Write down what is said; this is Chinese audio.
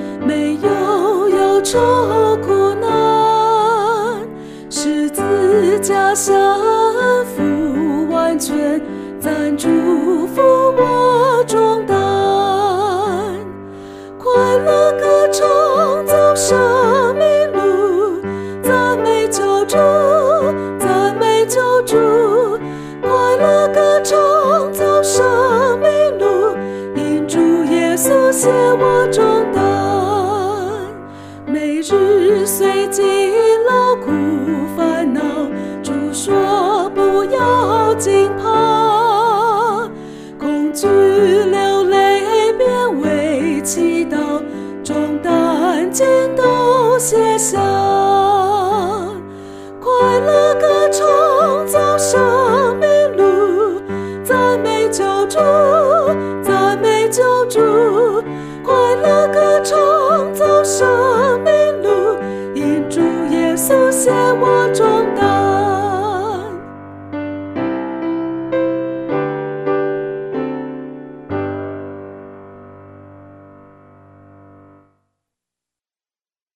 没有忧愁苦难，十字架降服完全，暂祝福我重担。快乐歌唱走生命路，赞美救主，赞美救主。快乐歌唱走生命路，因主耶稣卸我重担。每日虽经劳苦烦恼，主说不要惊怕，恐惧流泪变为祈祷，重担尽都卸下。